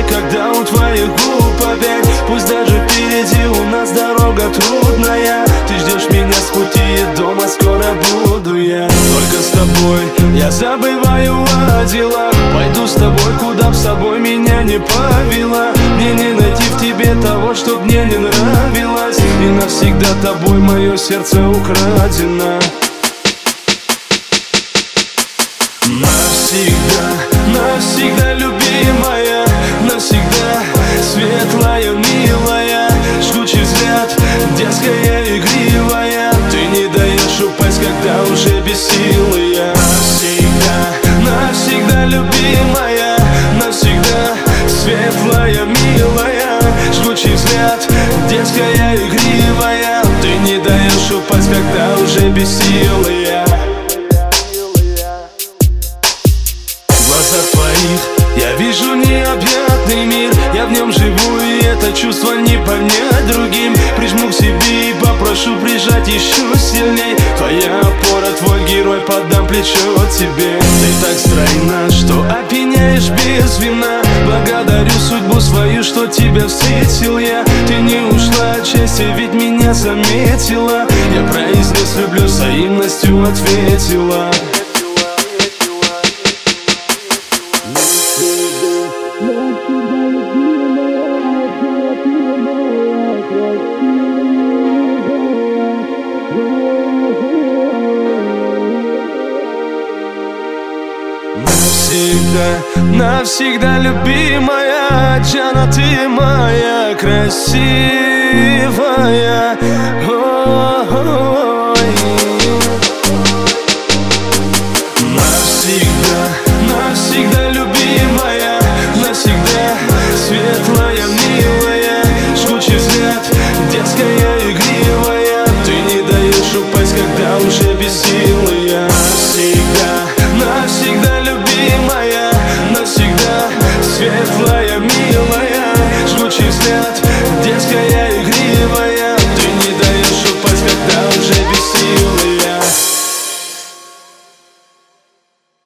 когда у твоих губ опять. Пусть даже впереди у нас дорога трудная, ты ждешь меня с пути, и дома скоро буду я. Только с тобой я забываю о делах, пойду с тобой, куда б с собой меня не повела. Мне не найти в тебе того, что мне не нравилось, и навсегда тобой мое сердце украдено. Навсегда, навсегда, любимая, навсегда, светлая, милая, жгучий взгляд, дерзкая, игривая, ты не даешь упасть, когда уже без силы я. Навсегда, навсегда, любимая, навсегда, светлая, милая, жгучий взгляд, дерзкая, игривая, ты не даешь упасть, когда уже без силы я. В глазах твоих я вижу необъятный мир, я в нем живу, и это чувство не понять другим. Прижму к себе и попрошу прижать еще сильней. Твоя опора, твой герой, подам плечо тебе. Ты так стройна, что опьяняешь без вина. Благодарю судьбу свою, что тебя встретил я. Ты не ушла от счастья, ведь меня заметила. Я произнес люблю, взаимностью ответила. Навсегда, навсегда, любимая Джана, ты моя красивая. Ой. Навсегда, навсегда, любимая, навсегда, светлая, милая, жгучий взгляд, дерзкая, игривая, ты не даешь упасть, когда уже без силы я. Навсегда, навсегда, любимая, навсегда, светлая,